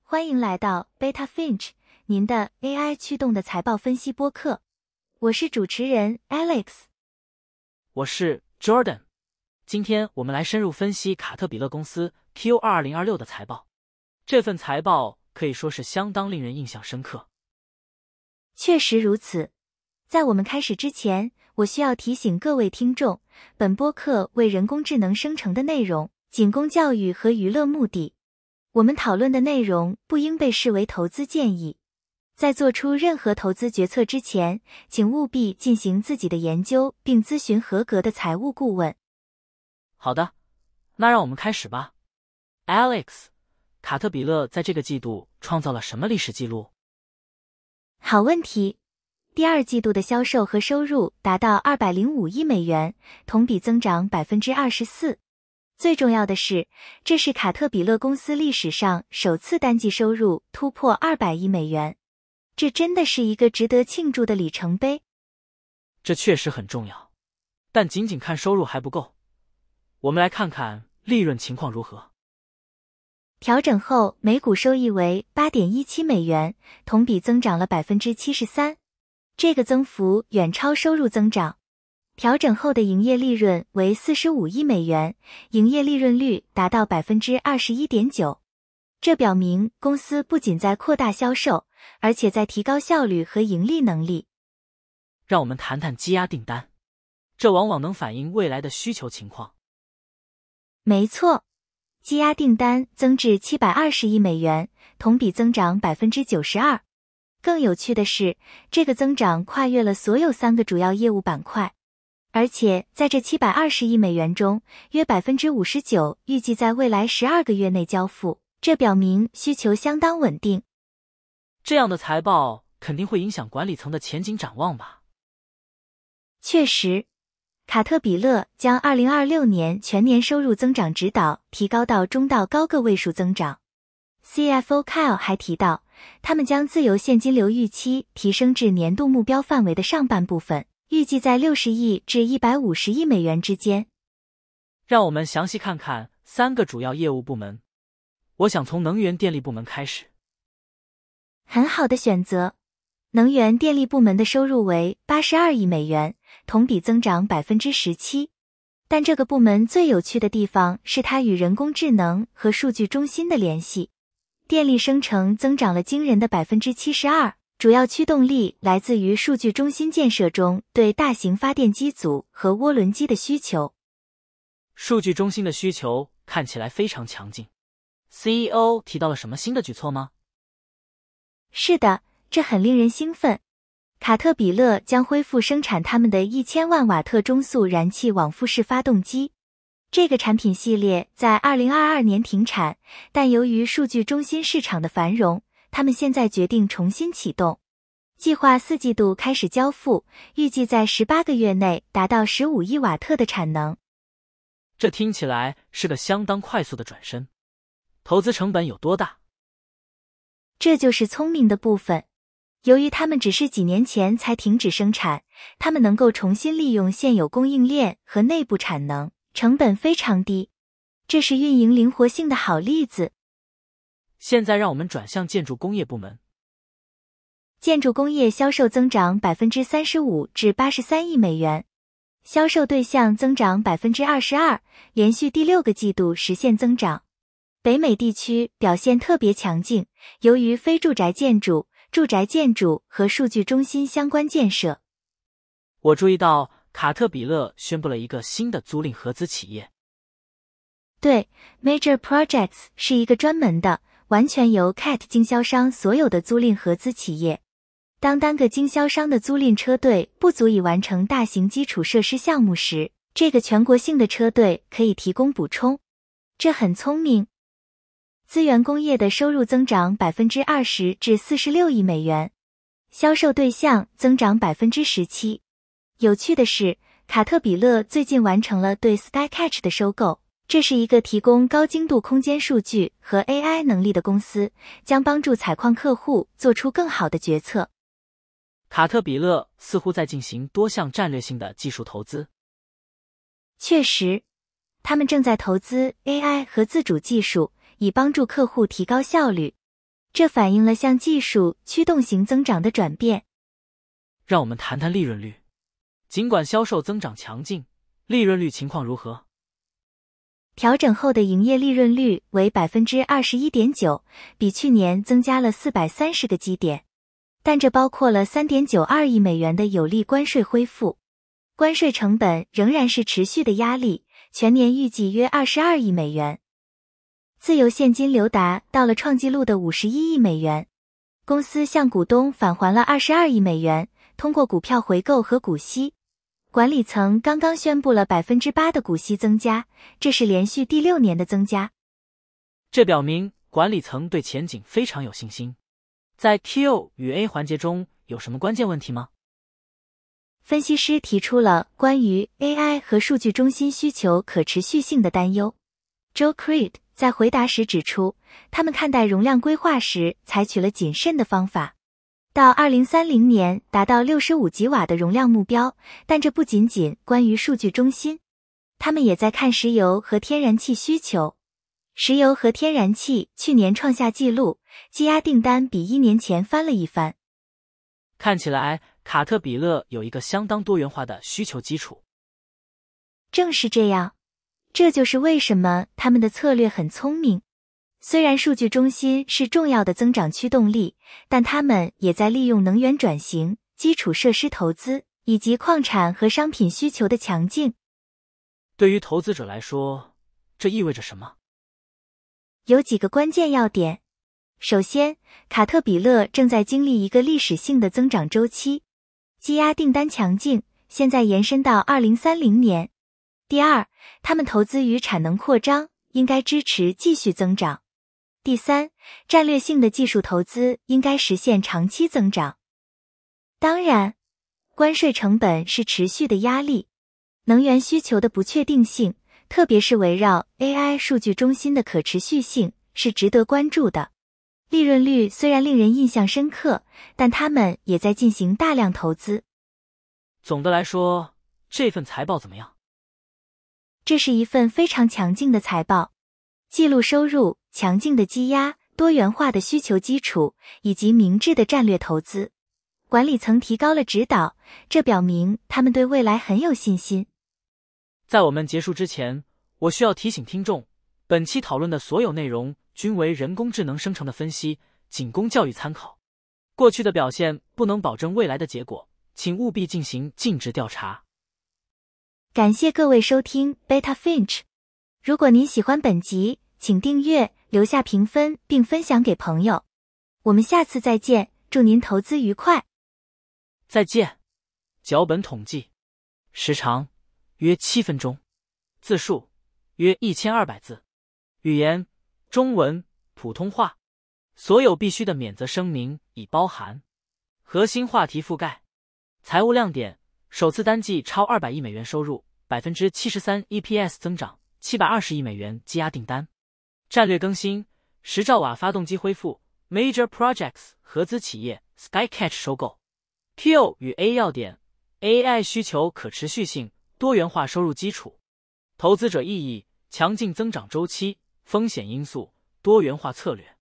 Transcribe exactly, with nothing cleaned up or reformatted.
欢迎来到 Beta Finch， 您的 A I 驱动的财报分析播客。我是主持人 Alex， 我是 Jordan。今天我们来深入分析卡特彼勒公司 Q 二 二零二六的财报。这份财报可以说是相当令人印象深刻。 确实如此。在我们开始之前，我需要提醒各位听众，本播客为人工智能生成的内容仅供教育和娱乐目的。我们讨论的内容不应被视为投资建议。在做出任何投资决策之前，请务必进行自己的研究并咨询合格的财务顾问。 好的，那让我们开始吧。Alex， 卡特彼勒在这个季度创造了什么历史记录？ 好问题。第二季度的销售和收入达到二百零五亿美元，同比增长 百分之二十四。最重要的是，这是卡特彼勒公司历史上首次单季收入突破二百亿美元。这真的是一个值得庆祝的里程碑。 这确实很重要，但仅仅看收入还不够。我们来看看利润情况如何。 调整后每股收益为 八点一七美元，同比增长了 百分之七十三。这个增幅远超收入增长。调整后的营业利润为四十五亿美元，营业利润率达到 百分之二十一点九。这表明公司不仅在扩大销售，而且在提高效率和盈利能力。 让我们谈谈积压订单，这往往能反映未来的需求情况。 没错，积压订单增至七百二十亿美元，同比增长 百分之九十二。更有趣的是，这个增长跨越了所有三个主要业务板块。而且在这七百二十亿美元中，约 百分之五十九 预计在未来十二个月内交付，这表明需求相当稳定。 这样的财报肯定会影响管理层的前景展望吧？ 确实，卡特彼勒将二零二六年全年收入增长指导提高到中到高个位数增长。C F O Kyle 还提到，他们将自由现金流预期提升至年度目标范围的上半部分，预计在六十亿至一百五十亿美元之间。 让我们详细看看三个主要业务部门。我想从能源电力部门开始。 很好的选择。能源电力部门的收入为八十二亿美元，同比增长 百分之十七。但这个部门最有趣的地方是它与人工智能和数据中心的联系。电力生成增长了惊人的 百分之七十二。主要驱动力来自于数据中心建设中对大型发电机组和涡轮机的需求。 数据中心的需求看起来非常强劲。C E O 提到了什么新的举措吗？ 是的，这很令人兴奋。卡特彼勒将恢复生产他们的一千万瓦特中速燃气往复式发动机。这个产品系列在二零二二年停产，但由于数据中心市场的繁荣，他们现在决定重新启动，计划四季度开始交付，预计在十八个月内达到十五亿瓦特的产能。 这听起来是个相当快速的转身。投资成本有多大？ 这就是聪明的部分。由于他们只是几年前才停止生产，他们能够重新利用现有供应链和内部产能，成本非常低。这是运营灵活性的好例子。 现在让我们转向建筑工业部门。 建筑工业销售增长 百分之三十五 至八十三亿美元，销售对象增长 百分之二十二， 连续第六个季度实现增长。北美地区表现特别强劲，由于非住宅建筑、住宅建筑和数据中心相关建设。 我注意到卡特彼勒宣布了一个新的租赁合资企业。 对 ，Major Projects 是一个专门的完全由 C A T 经销商所有的租赁合资企业。当单个经销商的租赁车队不足以完成大型基础设施项目时，这个全国性的车队可以提供补充。这很聪明。资源工业的收入增长 百分之二十 至四十六亿美元，销售对象增长 百分之十七。有趣的是，卡特彼勒最近完成了对 Skycatch 的收购。这是一个提供高精度空间数据和 A I 能力的公司，将帮助采矿客户做出更好的决策。 卡特彼勒似乎在进行多项战略性的技术投资。 确实，他们正在投资 A I 和自主技术，以帮助客户提高效率。 这反映了向技术驱动型增长的转变。 让我们谈谈利润率。尽管销售增长强劲，利润率情况如何？ 调整后的营业利润率为 百分之二十一点九， 比去年增加了四百三十个基点，但这包括了 三点九二亿美元的有利关税恢复。关税成本仍然是持续的压力，全年预计约二十二亿美元。自由现金流达到了创纪录的五十一亿美元。公司向股东返还了二十二亿美元，通过股票回购和股息。管理层刚刚宣布了 百分之八 的股息增加，这是连续第六年的增加。 这表明管理层对前景非常有信心。在 Q 与 A 环节中有什么关键问题吗？ 分析师提出了关于 A I 和数据中心需求可持续性的担忧。Joe Creed 在回答时指出，他们看待容量规划时采取了谨慎的方法。到二零三零年达到六十五吉瓦的容量目标，但这不仅仅关于数据中心，他们也在看石油和天然气需求。石油和天然气去年创下纪录，积压订单比一年前翻了一番。 看起来卡特彼勒有一个相当多元化的需求基础。 正是这样，这就是为什么他们的策略很聪明。虽然数据中心是重要的增长驱动力，但他们也在利用能源转型、基础设施投资以及矿产和商品需求的强劲。 对于投资者来说，这意味着什么？ 有几个关键要点。首先，卡特彼勒正在经历一个历史性的增长周期，积压订单强劲，现在延伸到二零三零年。第二，他们投资于产能扩张，应该支持继续增长。第三，战略性的技术投资应该实现长期增长。当然，关税成本是持续的压力，能源需求的不确定性，特别是围绕 A I 数据中心的可持续性，是值得关注的。利润率虽然令人印象深刻，但他们也在进行大量投资。 总的来说，这份财报怎么样？ 这是一份非常强劲的财报，记录收入、强劲的积压、多元化的需求基础以及明智的战略投资。管理层提高了指导，这表明他们对未来很有信心。 在我们结束之前，我需要提醒听众，本期讨论的所有内容均为人工智能生成的分析，仅供教育参考。过去的表现不能保证未来的结果，请务必进行尽职调查。 感谢各位收听 Beta Finch。如果您喜欢本集，请订阅、留下评分并分享给朋友。我们下次再见，祝您投资愉快。 再见。脚本统计时长约七分钟，字数约一千二百字，语言中文、普通话。所有必须的免责声明已包含。核心话题覆盖：财务亮点，首次单季超二百亿美元收入， 百分之七十三 E P S 增长，七百二十亿美元积压订单。战略更新，十兆瓦发动机恢复， Major Projects 合资企业 Skycatch 收购。Q 与 A 要点， A I 需求可持续性，多元化收入基础。投资者意义，强劲增长周期，风险因素，多元化策略。